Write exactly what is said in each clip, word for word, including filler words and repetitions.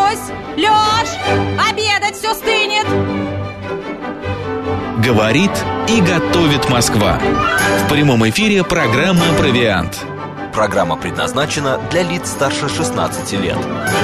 Марусь, Лёш, обедать все стынет. Говорит и готовит Москва. В прямом эфире программа «Провиант». Программа предназначена для лиц старше шестнадцати лет.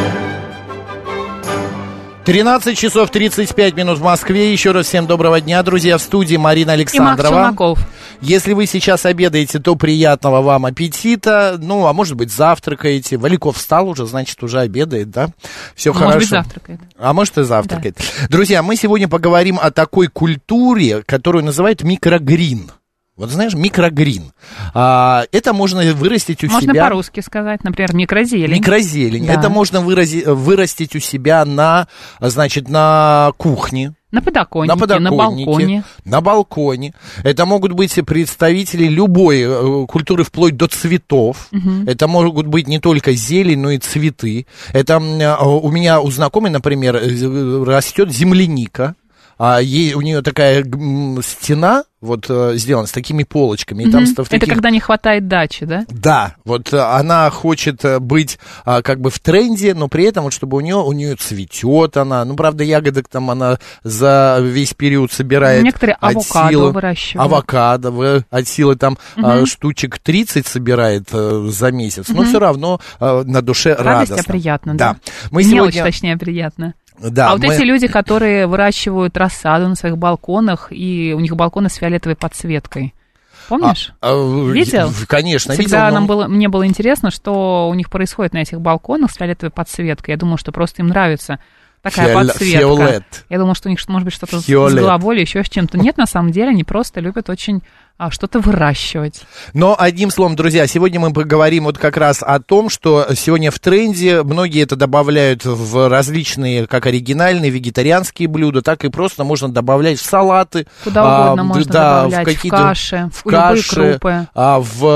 тринадцать часов тридцать пять минут в Москве. Еще раз всем доброго дня, друзья. В студии Марина Александрова. И Макс Челноков. Если вы сейчас обедаете, то приятного вам аппетита. Ну, а может быть, завтракаете. Валиков встал уже, значит, уже обедает, да? Все может хорошо. Может быть, завтракает. А может, и завтракает. Да. Друзья, мы сегодня поговорим о такой культуре, которую называют микрогрин. Вот знаешь, микрогрин. А, это можно вырастить у можно себя... Можно по-русски сказать, например, микрозелень. Микрозелень. Да. Это можно вырази... вырастить у себя на, значит, на кухне. На подоконнике, на, подоконнике, на балконе. На балконе. Это могут быть представители любой э, культуры, вплоть до цветов. Угу. Это могут быть не только зелень, но и цветы. Это э, у меня у знакомой, например, растет земляника. А ей, у нее такая стена вот сделана с такими полочками. И mm-hmm. там, в таких... Это когда не хватает дачи, да? Да, вот она хочет быть как бы в тренде, но при этом, вот, чтобы у нее, у нее цветет она. Ну, правда, ягодок там она за весь период собирает. Некоторые от авокадо силы, выращивают. Авокадо от силы там mm-hmm. штучек тридцать собирает за месяц. Mm-hmm. Но все равно на душе радость, радостно. Радость, а приятно, да. да. Мы Мелочь, сегодня... точнее, приятно. Да, а вот мы... эти люди, которые выращивают рассаду на своих балконах, и у них балконы с фиолетовой подсветкой. Помнишь? А, а, видел? Конечно, Всегда видел. Нам но... было, мне было интересно, что у них происходит на этих балконах с фиолетовой подсветкой. Я думала, что просто им нравится такая Фиол... подсветка. Фиолет. Я думала, что у них, может быть, что-то Фиолет. с головой или еще с чем-то. Нет, на самом деле, они просто любят очень а, что-то выращивать. Но, одним словом, друзья, сегодня мы поговорим вот как раз о том, что сегодня в тренде. Многие это добавляют в различные, как оригинальные вегетарианские блюда, так и просто можно добавлять в салаты. Куда угодно а, можно да, добавлять, в, в каши, в, в любые каши, крупы. А,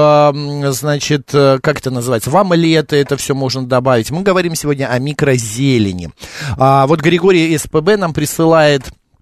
в, значит, как это называется, в омлеты это все можно добавить. Мы говорим сегодня о микрозелени. А, вот Григорий СПБ нам присылает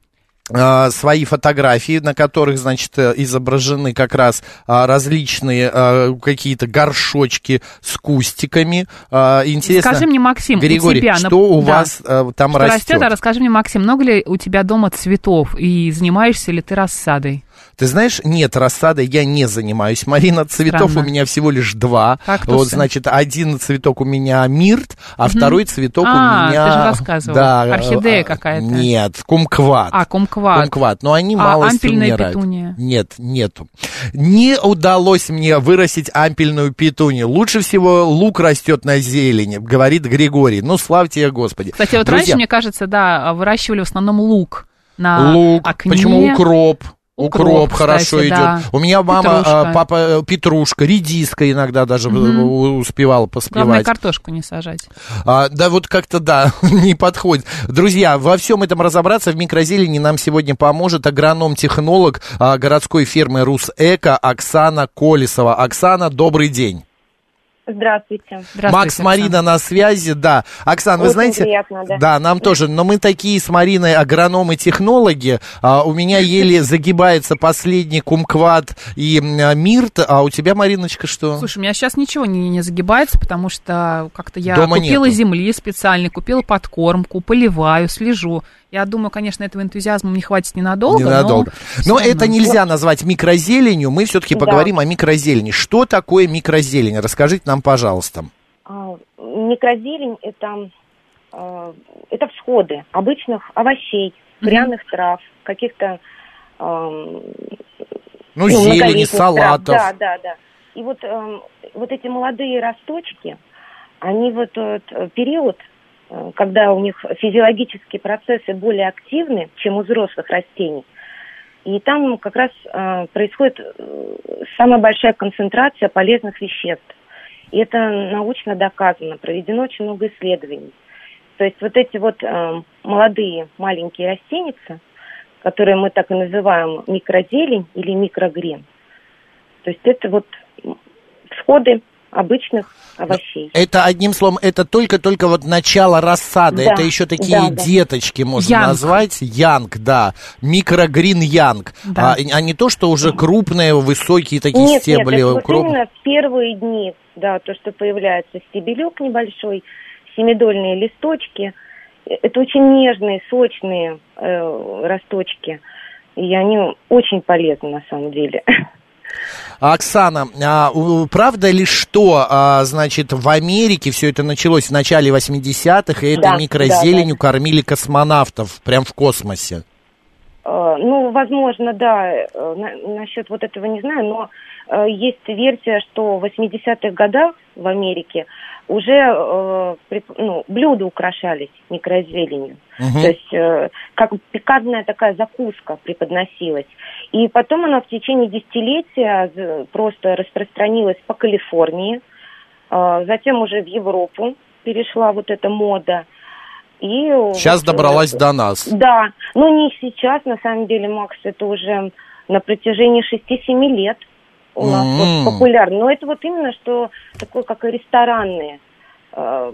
свои фотографии, на которых, значит, изображены как раз различные какие-то горшочки с кустиками. Интересно, скажи мне, Максим, Григорий, у тебя, что на... у да. вас там что растет? растет? А расскажи мне, Максим, много ли у тебя дома цветов и занимаешься ли ты рассадой? Ты знаешь, нет, рассадой я не занимаюсь, Марина. Цветов Странно. у меня всего лишь два. Кактусы. Вот, значит, один цветок у меня мирт, а угу. второй цветок а, у меня... ты же рассказывал. Да, орхидея какая-то. Нет, кумкват. А, кумкват. Кумкват, но они а малость ампельная умирают. петуния? Нет, нету. Не удалось мне вырастить ампельную петунию. Лучше всего лук растет на зелени, говорит Григорий. Ну, слава тебе, Господи. Кстати, вот Друзья, раньше, мне кажется, да, выращивали в основном лук на лук, окне. Почему укроп? Укроп, Укроп кстати, хорошо да. идет. У меня мама, петрушка. папа, петрушка, редиска иногда даже угу. успевала поспевать. Главное, картошку не сажать. А, да, вот как-то, да, не подходит. Друзья, во всем этом разобраться в микрозелени нам сегодня поможет агроном-технолог а, городской фермы «Русэко» Оксана Колесова. Оксана, добрый день. Здравствуйте. Здравствуйте. Макс, Марина на связи, да. Оксана, вы Очень знаете... приятно, да. Да, нам тоже, но мы такие с Мариной агрономы-технологи, а, у меня еле загибается последний кумкват и а, мирт, а у тебя, Мариночка, что? Слушай, у меня сейчас ничего не, не загибается, потому что как-то я Дома купила нету. земли специальной, купила подкормку, поливаю, слежу. Я думаю, конечно, этого энтузиазма мне хватит ненадолго. Ненадолго. Но, но это нельзя назвать микрозеленью. Мы все-таки поговорим да. о микрозелени. Что такое микрозелень? Расскажите нам, пожалуйста. А, микрозелень это, а, это всходы обычных овощей, пряных mm-hmm. трав, каких-то а, ну, зелени, салатов. Трав. Да, да, да. И вот, а, вот эти молодые росточки, они в этот период, когда у них физиологические процессы более активны, чем у взрослых растений. И там как раз э, происходит э, самая большая концентрация полезных веществ. И это научно доказано, проведено очень много исследований. То есть вот эти вот э, молодые маленькие растеницы, которые мы так и называем микрозелень или микрогрин, то есть это вот всходы обычных овощей. Это, одним словом, это только-только вот начало рассады. Да, это еще такие да, да. деточки, можно янг. назвать. Янг, да. Микрогрин янг. Да. А, а не то, что уже крупные, высокие такие нет, стебли. Нет, это кроп... вот именно в первые дни, да, то, что появляется стебелек небольшой, семидольные листочки. это очень нежные, сочные э, росточки, и они очень полезны на самом деле. Оксана, а, правда ли, что, а, значит, в Америке все это началось в начале восьмидесятых, и этой да, микрозеленью да, да. кормили космонавтов прям в космосе? Э, ну, возможно, да, на, насчет вот этого не знаю, но э, есть версия, что в восьмидесятых годах в Америке уже э, при, ну, блюда украшались микрозеленью. Угу. То есть э, как пикантная такая закуска преподносилась. И потом она в течение десятилетия просто распространилась по Калифорнии. Э, затем уже в Европу перешла вот эта мода. И сейчас вот, добралась э, до нас. Да, но не сейчас, на самом деле, Макс, это уже на протяжении шести-семи лет у нас mm-hmm. вот популярно. Но это вот именно что такое, как и ресторанные. Э,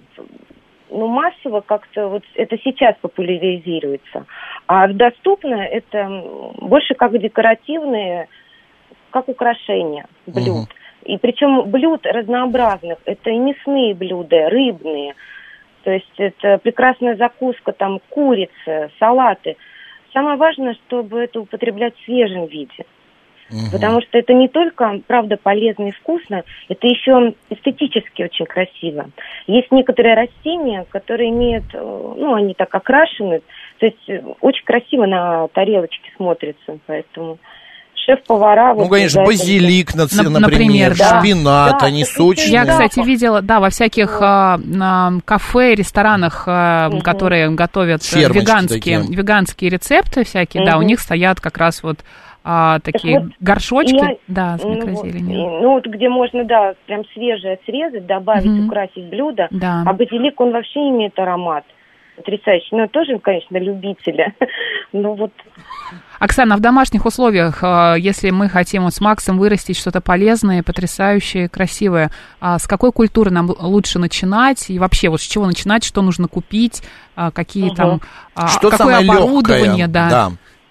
ну, массово как-то вот это сейчас популяризируется. А доступно это больше как декоративные, как украшения блюд. Mm-hmm. И причем блюд разнообразных. Это и мясные блюда, рыбные. То есть это прекрасная закуска, там курица, салаты. Самое важное, чтобы это употреблять в свежем виде. Угу. Потому что это не только, правда, полезно и вкусно, это еще эстетически очень красиво. Есть некоторые растения, которые имеют, ну, они так окрашены, то есть очень красиво на тарелочке смотрятся, поэтому шеф-повара... Ну, вот, конечно, базилик, это... например, например да. шпинат, да, они сочные. Я, кстати, видела, да, во всяких а, а, кафе, ресторанах, а, угу. которые готовят веганские, веганские рецепты всякие, угу. да, у них стоят как раз вот а, такие вот горшочки, я, да, с микрозеленью. Ну, ну, вот где можно, да, прям свежее срезать, добавить, угу. украсить блюдо, да. а базилик, он вообще имеет аромат потрясающий. Ну, тоже, конечно, любители. Ну, вот... Оксана, в домашних условиях, если мы хотим вот с Максом вырастить что-то полезное, потрясающее, красивое, с какой культуры нам лучше начинать? И вообще, вот с чего начинать, что нужно купить, какие угу. там, что какое оборудование? Да. да.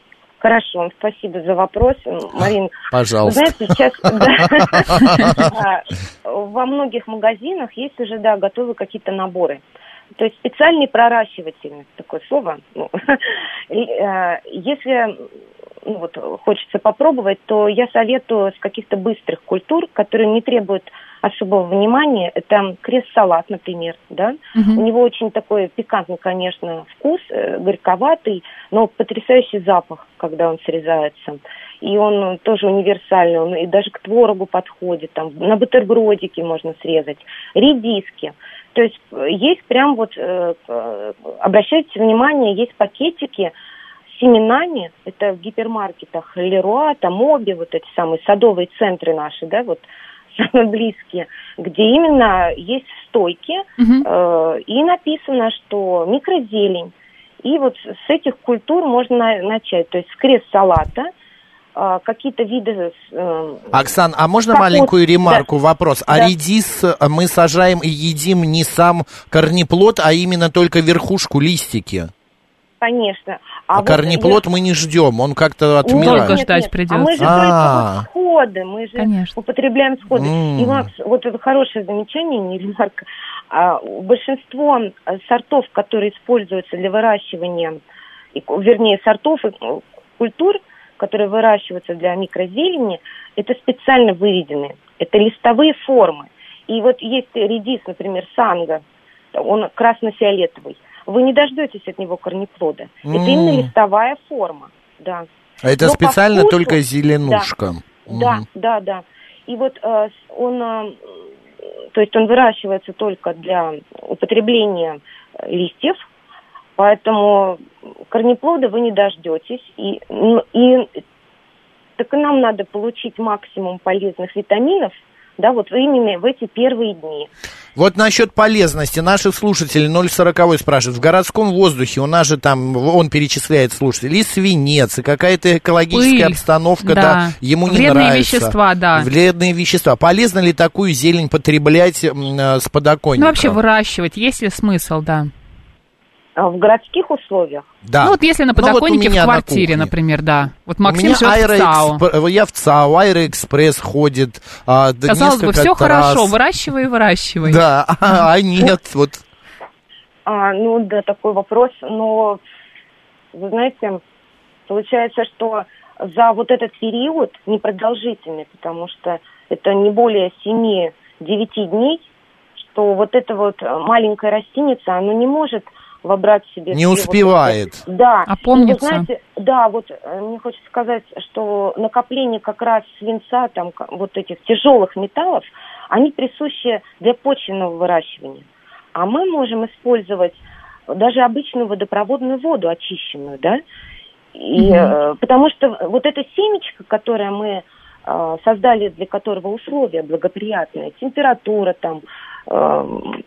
Хорошо, спасибо за вопрос, Марин. Пожалуйста. Вы знаете, сейчас во многих магазинах есть уже, да, готовые какие-то наборы. То есть специальный проращиватель, такое слово. Ну, если ну, вот, хочется попробовать, то я советую с каких-то быстрых культур, которые не требуют особого внимания. Это крест-салат, например, да. Uh-huh. У него очень такой пикантный, конечно, вкус, э, горьковатый, но потрясающий запах, когда он срезается. И он тоже универсальный, он и даже к творогу подходит, там, на бутербродики можно срезать, редиски. То есть есть прям вот, э, обращайте внимание, есть пакетики с семенами, это в гипермаркетах Леруа, там Оби, вот эти самые садовые центры наши, да, вот самые близкие, где именно есть стойки, угу. э, и написано, что микрозелень. И вот с этих культур можно начать, то есть с крест-салата, какие-то виды... Э, Оксан, а можно капуст... маленькую ремарку, да. вопрос? А да. редис мы сажаем и едим не сам корнеплод, а именно только верхушку, листики? Конечно. А, а вот корнеплод я... мы не ждем, он как-то отмирает. Долго ждать нет. придется. А мы же А-а-а. только вот сходы, мы же Конечно. употребляем сходы. Mm. И, Макс, вот это хорошее замечание, не ремарка. А, большинство сортов, которые используются для выращивания, вернее, сортов и культур, которые выращиваются для микрозелени, это специально выведенные. Это листовые формы. И вот есть редис, например, санго, он красно-фиолетовый. Вы не дождетесь от него корнеплода. Mm. Это именно листовая форма, да. А это Но специально вкусу, только зеленушка. Да, mm. да, да, да. И вот э, он, э, то есть он выращивается только для употребления листьев, поэтому корнеплода вы не дождетесь. И, и так и нам надо получить максимум полезных витаминов, да, вот именно в эти первые дни. Вот насчет полезности. Наши слушатели ноль сорок спрашивают. В городском воздухе у нас же там, он перечисляет слушателей, и свинец, и какая-то экологическая Пыль, обстановка, да. да, ему не Вредные нравится. Вредные вещества, да. Вредные вещества. Полезно ли такую зелень потреблять с подоконника? Ну, вообще выращивать, есть ли смысл, да? В городских условиях? Да. Ну, вот если на подоконнике ну, вот в квартире, на например, да. Вот Максим живет в ЦАО. Я в ЦАО, Аэроэкспресс ходит. А, Казалось бы, все раз. хорошо, выращивай и выращивай. Да, а нет, вот... А, ну, да, такой вопрос, но, вы знаете, получается, что за вот этот период непродолжительный, потому что это не более семи-девяти дней, что вот эта вот маленькая растеница, она не может вобрать в себе... Не успевает. Вот эти, да. Опомниться. Вы знаете, да, вот мне хочется сказать, что накопление как раз свинца, там, вот этих тяжелых металлов, они присущи для почвенного выращивания. А мы можем использовать даже обычную водопроводную воду, очищенную, да, и, mm-hmm. потому что вот эта семечко, которое мы э, создали, для которого условия благоприятные, температура там, э,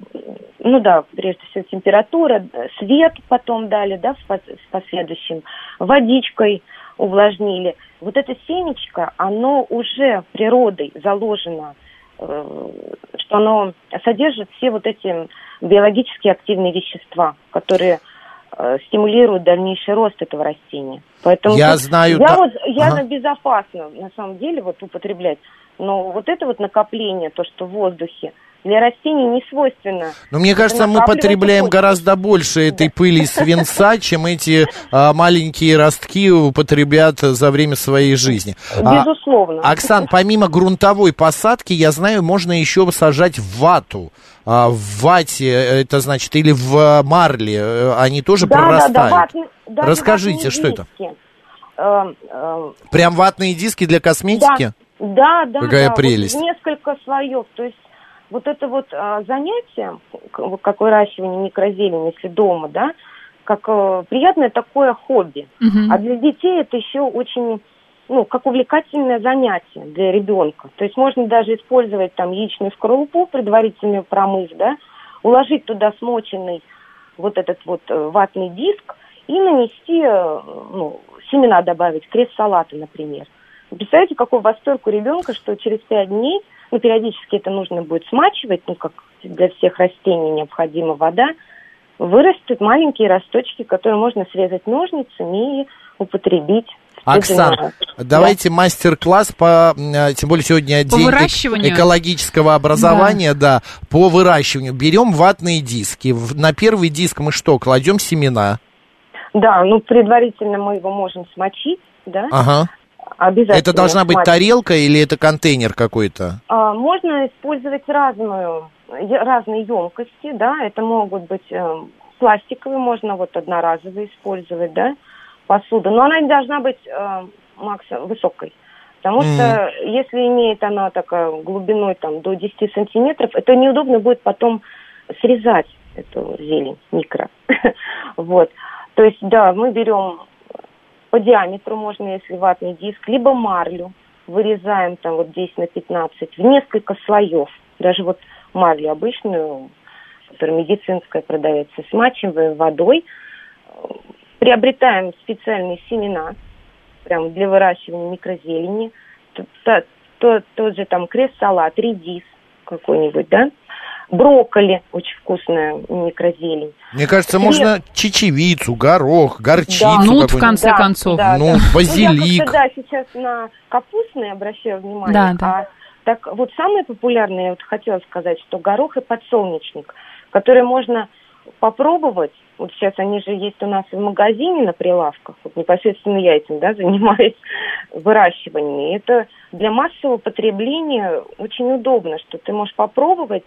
ну да, прежде всего температура, свет потом дали, да, в, в последующем, водичкой увлажнили. Вот это семечко, оно уже природой заложено, э, что оно содержит все вот эти биологически активные вещества, которые стимулирует дальнейший рост этого растения. Поэтому я знаю... Я да... вот, я ага. безопасно, на самом деле, вот употреблять. Но вот это вот накопление, то, что в воздухе, для растений не свойственно. Но мне кажется, мы потребляем гораздо больше этой да. пыли свинца, чем эти а, маленькие ростки употребят за время своей жизни. Безусловно. А, Оксан, помимо грунтовой посадки, я знаю, можно еще сажать в вату. А, в вате, это значит, или в марле, они тоже да, прорастают. Да, да, ватные, да, расскажите, что диски. это? Э, э, Прям ватные диски для косметики? Да, да, Какая да. прелесть. Вот несколько слоев, то есть вот это вот а, занятие, как выращивание микрозелени, если дома, да, как а, приятное такое хобби. Uh-huh. А для детей это еще очень, ну, как увлекательное занятие для ребенка. То есть можно даже использовать там яичную скорлупу, предварительно промыв, да, уложить туда смоченный вот этот вот ватный диск и нанести, ну, семена добавить, крест салата, например. Представляете, какой восторг у ребенка, что через пять дней, ну, периодически это нужно будет смачивать, ну, как для всех растений необходима вода, вырастут маленькие росточки, которые можно срезать ножницами и употребить. Оксан, давайте да. мастер-класс по, тем более сегодня по день выращиванию. экологического образования, да. да, по выращиванию. Берем ватные диски, на первый диск мы что, кладем семена? Да, ну, предварительно мы его можем смочить, да. Ага. Обязательно. Это должна быть тарелка или это контейнер какой-то? А, можно использовать разную, разные емкости, да, это могут быть э, пластиковые, можно вот одноразовые использовать, да, посуду, но она не должна быть э, максимум высокой, потому mm. что если имеет она такая глубиной там до десяти сантиметров, это неудобно будет потом срезать эту зелень микро, вот, то есть, да, мы берем по диаметру можно, если ватный диск, либо марлю. Вырезаем там вот десять на пятнадцать в несколько слоев. Даже вот марлю обычную, которая медицинская продается, смачиваем водой. Приобретаем специальные семена, прям для выращивания микрозелени. Тот, тот, тот же там крест-салат, редис какой-нибудь, да. Брокколи, очень вкусная микрозелень. Мне кажется, Свет... можно чечевицу, горох, горчицу. Да. Нут, в конце да, концов. Да, ну, да. базилик. Ну, я да, сейчас на капустные обращаю внимание. Да, да. А так вот самое популярное, я вот хотела сказать, что горох и подсолнечник, которые можно попробовать. Вот сейчас они же есть у нас в магазине на прилавках. Вот непосредственно я этим, да, занимаюсь выращиванием. И это для массового потребления очень удобно, что ты можешь попробовать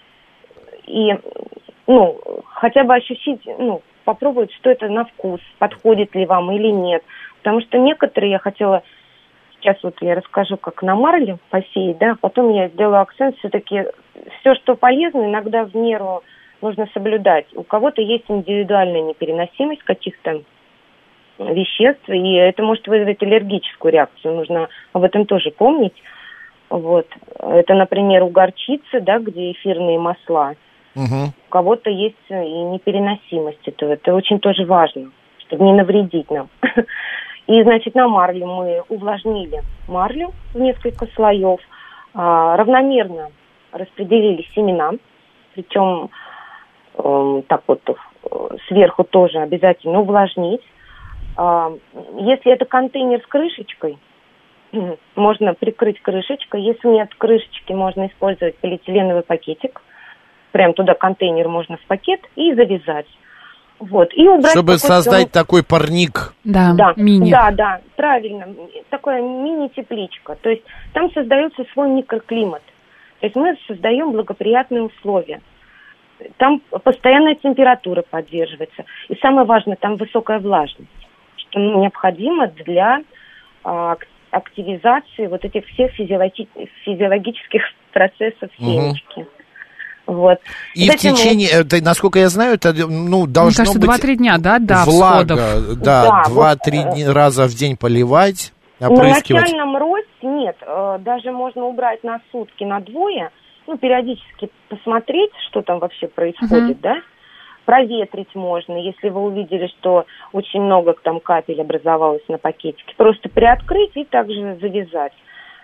и, ну, хотя бы ощутить, ну, попробовать, что это на вкус, подходит ли вам или нет. Потому что некоторые, я хотела, сейчас вот я расскажу, как на марле посеять, да, потом я сделаю акцент, все-таки все, что полезно, иногда в меру нужно соблюдать. У кого-то есть индивидуальная непереносимость каких-то веществ, и это может вызвать аллергическую реакцию, нужно об этом тоже помнить. Вот. Это, например, у горчицы, да, где эфирные масла. Угу. У кого-то есть и непереносимость этого. Это очень тоже важно, чтобы не навредить нам. И, значит, на марлю мы увлажнили марлю в несколько слоев, а, равномерно распределили семена, причем э, так вот сверху тоже обязательно увлажнить. А, если это контейнер с крышечкой, можно прикрыть крышечкой. Если нет крышечки, можно использовать полиэтиленовый пакетик. прям туда контейнер можно в пакет и завязать. Вот, и убрать. Чтобы создать такой парник. Да, да, мини. Да, да, правильно. Такая мини-тепличка. То есть там создается свой микроклимат. То есть мы создаем благоприятные условия. Там постоянная температура поддерживается. И самое важное, там высокая влажность, что необходимо для а, активизации вот этих всех физиологи- физиологических процессов семечки. Угу. Вот. И в течение, мы... это, насколько я знаю, это ну, должно Мне кажется, быть два-три дня, да, до влага, всходов. да, два-три вот, раза в день поливать, опрыскивать. На начальном росте нет, даже можно убрать на сутки, на двое, ну, периодически посмотреть, что там вообще происходит, uh-huh. да, проветрить можно, если вы увидели, что очень много там капель образовалось на пакетике, просто приоткрыть и также завязать.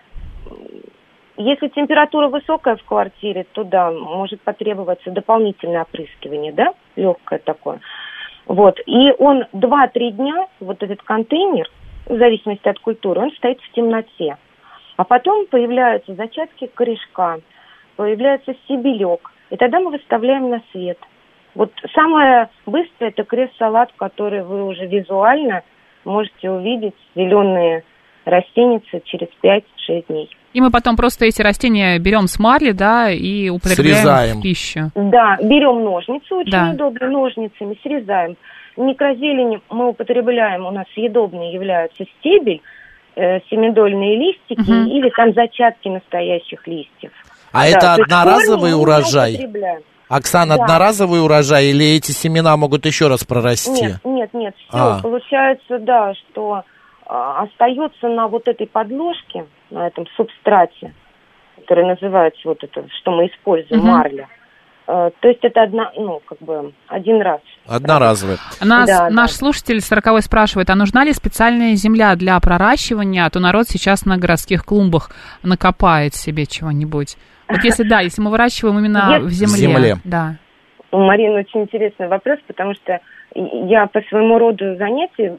Если температура высокая в квартире, то да, может потребоваться дополнительное опрыскивание, да, легкое такое. Вот, и он два-три дня, вот этот контейнер, в зависимости от культуры, он стоит в темноте. А потом появляются зачатки корешка, появляется стебелек, и тогда мы выставляем на свет. Вот самое быстрое – это крест-салат, который вы уже визуально можете увидеть, зеленые растеницы через пять-шесть дней. И мы потом просто эти растения берем с марли, да, и употребляем срезаем в пищу. Да, берем ножницы, очень да. удобно, ножницами срезаем. Микрозелень мы употребляем, у нас съедобные являются стебель, э, семидольные листики угу. или там зачатки настоящих листьев. А да, это одноразовый урожай? Оксана, да. одноразовый урожай или эти семена могут еще раз прорасти? Нет, нет, нет, все. А. Получается, да, что а, остается на вот этой подложке, на этом субстрате, который называется вот это, что мы используем, угу. марля. А, то есть это одна, ну, как бы один раз. Одноразовый. Нас, да, наш да. слушатель сороковой спрашивает, а нужна ли специальная земля для проращивания, а то народ сейчас на городских клумбах накопает себе чего-нибудь. Вот если да, если мы выращиваем именно в земле. В земле. Да. Марина, очень интересный вопрос, потому что я по своему роду занятий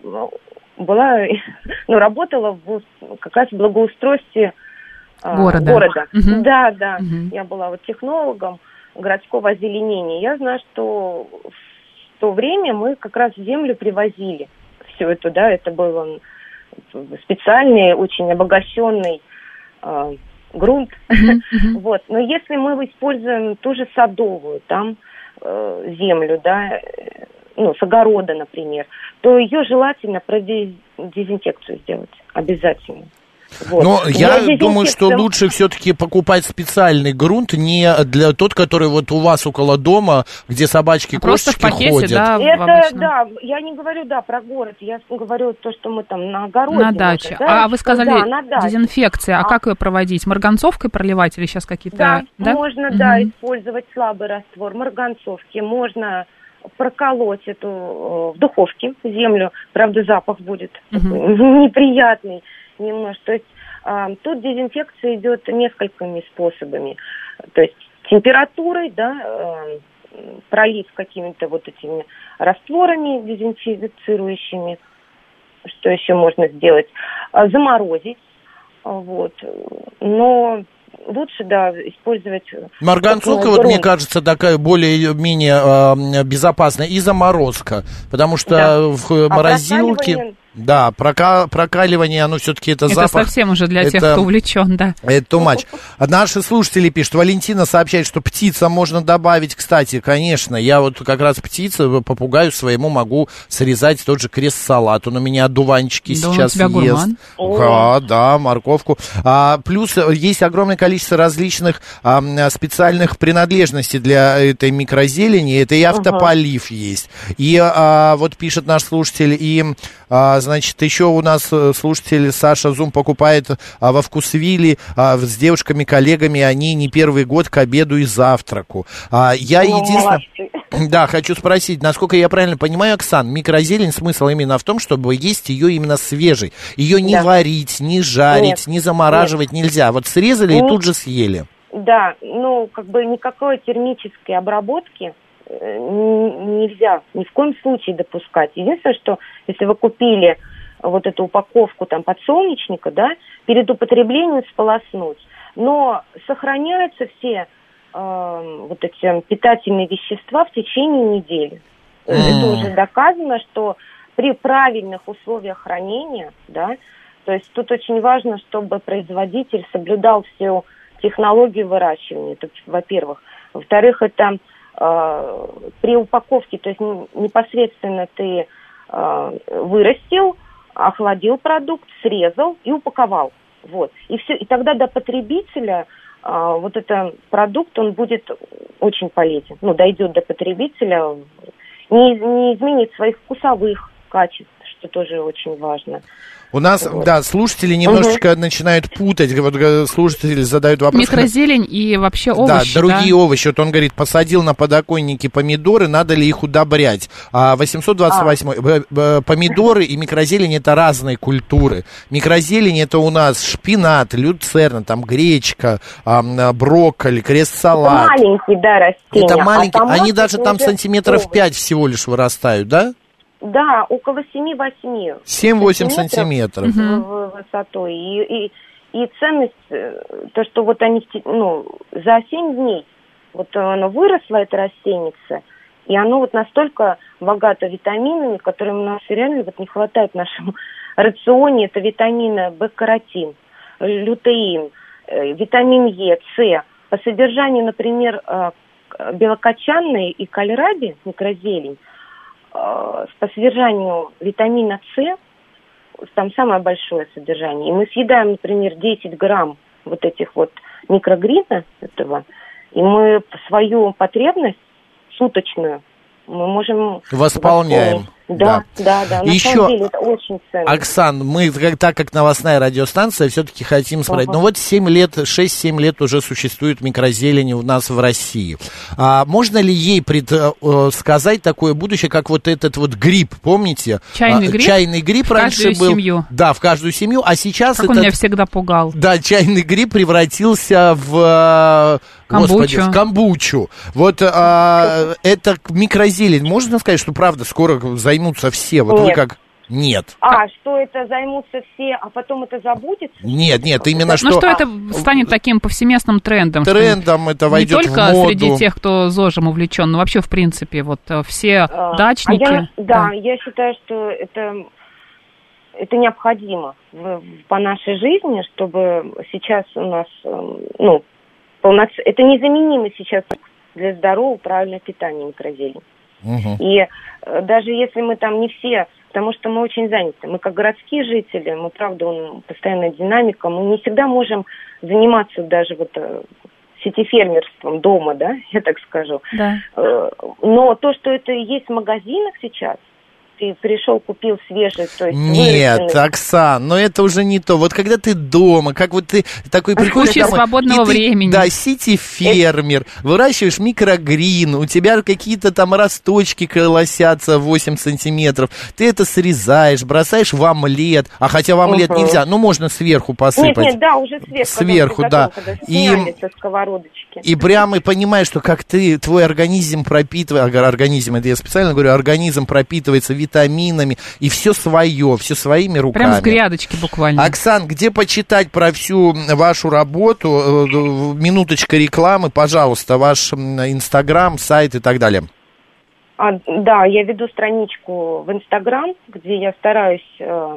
была, ну, работала в, как раз в благоустройстве города. города. Угу. Да, да. Угу. Я была вот технологом городского озеленения. Я знаю, что в то время мы как раз в землю привозили все это, да, это был специальный, очень обогащенный э, грунт. Uh-huh. Вот. Но если мы используем ту же садовую там э, землю, да, э, ну, с огорода, например, то ее желательно продезинфекцию сделать обязательно. Вот. Но я думаю, что лучше все-таки покупать специальный грунт, не для тот, который вот у вас около дома, где собачки, а кошечки пакете, ходят. Да, это, да, я не говорю, да, про город, я говорю то, что мы там на огороде. На даче. Может, да? А вы сказали, да, на даче. дезинфекция, а, а как ее проводить? Марганцовкой проливать или сейчас какие-то... Да, да? можно, угу. да, использовать слабый раствор марганцовки, можно проколоть эту в духовке землю, правда, запах будет угу. такой неприятный. Немножко. То есть э, тут дезинфекция идет несколькими способами. То есть температурой, да, э, пролив какими-то вот этими растворами дезинфицирующими. Что еще можно сделать? Э, заморозить. Вот. Но лучше, да, использовать... Марганцовка, вот, мне кажется, такая более-менее э, безопасная. И заморозка. Потому что да. в морозилке... А да, прока- прокаливание, оно все-таки это, это запах. Это совсем уже для это, тех, кто увлечен, да. Это too much. Наши слушатели пишут, Валентина сообщает, что птица можно добавить, кстати, конечно, я вот как раз птицу, попугаю своему могу срезать тот же крест-салат, он у меня одуванчики да сейчас ест. Гурман. Да, да, морковку. А, плюс есть огромное количество различных а, специальных принадлежностей для этой микрозелени, это и автополив uh-huh. есть, и а, вот пишет наш слушатель, и... А, значит, еще у нас слушатель Саша Зум покупает а, во Вкусвилле а, с девушками-коллегами, они не первый год к обеду и завтраку. А, я ну, единственное... Да, хочу спросить, насколько я правильно понимаю, Оксан, микрозелень смысл именно в том, чтобы есть ее именно свежей. Ее не да. варить, не жарить, нет, не замораживать нет. нельзя. Вот срезали ну, и тут же съели. Да, ну, как бы никакой термической обработки нельзя ни в коем случае допускать. Единственное, что если вы купили вот эту упаковку там подсолнечника, да, перед употреблением сполоснуть. Но сохраняются все э, вот эти питательные вещества в течение недели. Mm. Это уже доказано, что при правильных условиях хранения, да, то есть тут очень важно, чтобы производитель соблюдал всю технологию выращивания, это, во-первых. Во-вторых, это э, при упаковке, то есть непосредственно ты э, вырастил, охладил продукт, срезал и упаковал. Вот. И все. И тогда до потребителя э, вот этот продукт, он будет очень полезен. Ну, дойдет до потребителя, не, не изменит своих вкусовых качеств, что тоже очень важно. У нас, вот. да, слушатели немножечко угу. начинают путать. Вот слушатели задают вопрос. Микрозелень и вообще овощи, да? другие да? овощи. Вот он говорит, посадил на подоконнике помидоры, надо ли их удобрять? А восемьсот двадцать восемь. А. Помидоры и микрозелень — это разные культуры. Микрозелень — это у нас шпинат, люцерна, там гречка, брокколи, крест-салат. Это маленькие, да, растения. Это маленькие. А Они даже там сантиметров овощи. пять всего лишь вырастают, да? Да, около семь-восемь. семь-восемь сантиметров. В, в высоту. И, и, и ценность, то, что вот они, ну, за семь дней, вот оно выросло, это растеница, и оно вот настолько богато витаминами, которым у нас реально вот не хватает в нашем рационе. Это витамины В-каротин, лютеин, витамин Е, С. По содержанию, например, белокочанной и кальраби, микрозелень, по содержанию витамина С, там самое большое содержание. И мы съедаем, например, десять грамм вот этих вот микрогрина этого, и мы свою потребность суточную мы можем... Восполняем. Да, да, да. На Еще, самом деле это очень ценно. Оксан, мы, так как новостная радиостанция, все-таки хотим спросить. Uh-huh. Ну вот семь лет, шесть-семь лет уже существует микрозелень у нас в России. А можно ли ей предсказать такое будущее, как вот этот вот гриб, помните? Чайный гриб? Чайный гриб в раньше каждую был. Семью. Да, в каждую семью. А сейчас как этот... он меня всегда пугал. Да, чайный гриб превратился в... Камбучу. Господи, в камбучу. Вот а, это микрозелень. Можно сказать, что правда скоро займутся все? Вот Нет. вы как... Нет. А, что это займутся все, а потом это забудется? Нет, нет, именно что... Ну, что это станет таким повсеместным трендом. Трендом это войдет в моду. Не только среди тех, кто зожем увлечен, но вообще, в принципе, вот все а, дачники... А я, да, да, я считаю, что это, это необходимо в, по нашей жизни, чтобы сейчас у нас, ну, полноц... это незаменимо сейчас для здорового, правильного питания микрозелень. Угу. И э, даже если мы там не все, потому что мы очень заняты, мы как городские жители, мы, правда, он, постоянная динамика, мы не всегда можем заниматься даже вот э, сетифермерством дома, да, я так скажу. Да. Э, но то, что это есть в магазинах сейчас, ты пришел, купил свежий, то есть... Нет, выращенный. Оксан, но это уже не то. Вот когда ты дома, как вот ты такой приходишь домой, свободного ты, времени. Да, сити-фермер, это... выращиваешь микрогрин, у тебя какие-то там росточки колосятся восемь сантиметров, ты это срезаешь, бросаешь в омлет, а хотя в омлет угу. нельзя, ну можно сверху посыпать. Нет, нет, да, уже сверху. Сверху, да. И, со сковородочки. И прямо и понимаешь, что как ты, твой организм пропитывается, организм, это я специально говорю, организм пропитывается витаминами, и все свое, все своими руками. Прям с грядочки буквально. Оксан, где почитать про всю вашу работу? Минуточка рекламы, пожалуйста, ваш Инстаграм, сайт и так далее. А, да, я веду страничку в Инстаграм, где я стараюсь э,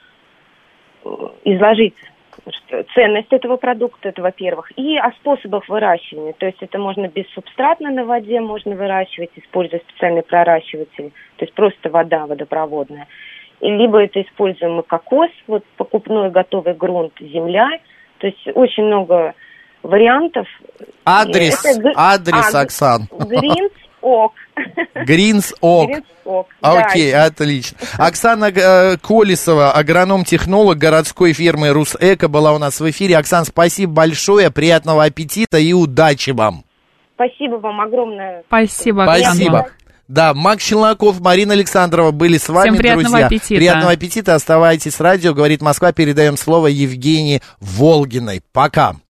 изложить ценность этого продукта, это во-первых, и о способах выращивания. То есть это можно бессубстратно на воде, можно выращивать, используя специальный проращиватель, то есть просто вода водопроводная. И либо это используем мы кокос, вот покупной готовый грунт, земля, то есть очень много вариантов. Адрес, это, адрес, а, Оксан. Гринс Ок. Гринс Ок. Окей, да. Отлично. Оксана э, Колесова, агроном-технолог городской фирмы Русэко, была у нас в эфире. Оксан, спасибо большое, приятного аппетита и удачи вам. Спасибо вам огромное. Спасибо, Спасибо. Оксана. Да, Макс Челноков, Марина Александрова были с вами, Всем приятного друзья. аппетита. Приятного аппетита. Оставайтесь с радио. Говорит Москва. Передаем слово Евгении Волгиной. Пока.